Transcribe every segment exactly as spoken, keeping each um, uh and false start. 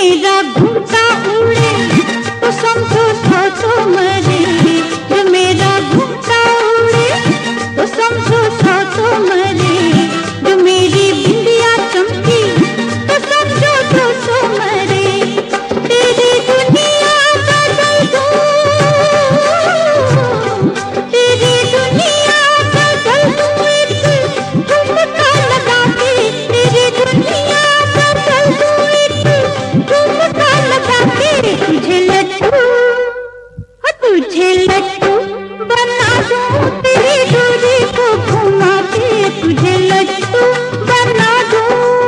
मेरा घूमता उड़े तो समझो सौ तो मरे, जो मेरा घूमता उड़े तो समझो सौ तो मरे, जो मेरी बिंदिया चमकी तो समझो दो सौ मरे। तेरी दुनिया बदल दूं, तेरी दुनिया बदल दूं एक ठुमका लगा के, तेरी दुनिया बदल दूं एक ठुमका लगा के। तुझे लट्टू, तुझे लट्टू बना दूं तेरी डोरी को घुमा के, तुझे लट्टू बना दूं।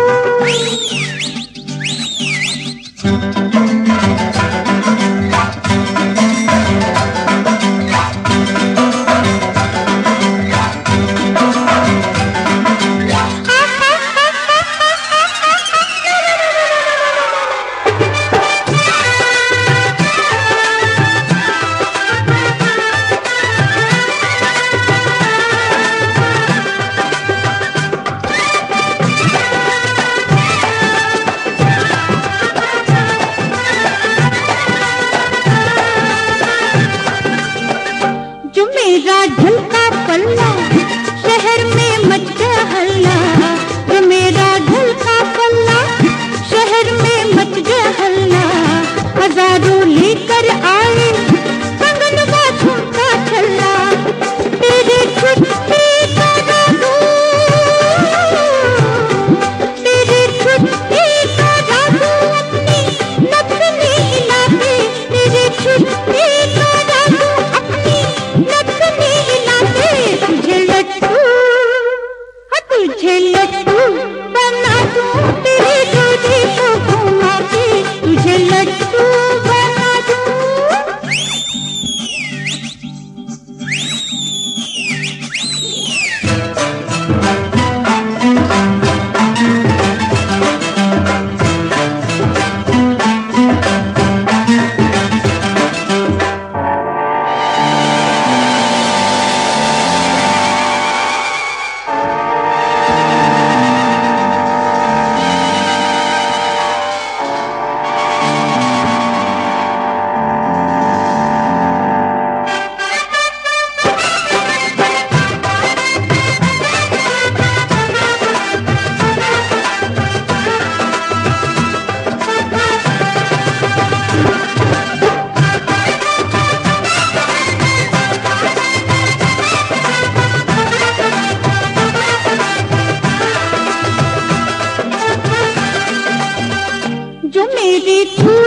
जो मेरा ढलका पल्ला शहर में मच गया हल्ला, जो मेरा ढलका पल्ला शहर में मच गया हल्ला। हजारों लेकर आए कंगनवा झुमका छल्ला, तेरे छुट्टी करा दूं, तेरे छुट्टी करा दूं अपनी नथनी हिला के, तेरे छुट्टी करा दूं अपनी नथनी हिला के। तुझे लट्टू, तुझे लट्टू बना दूं तेरी डोरी को घुमा के, तुझे लट्टू बना दूं। जो मेरी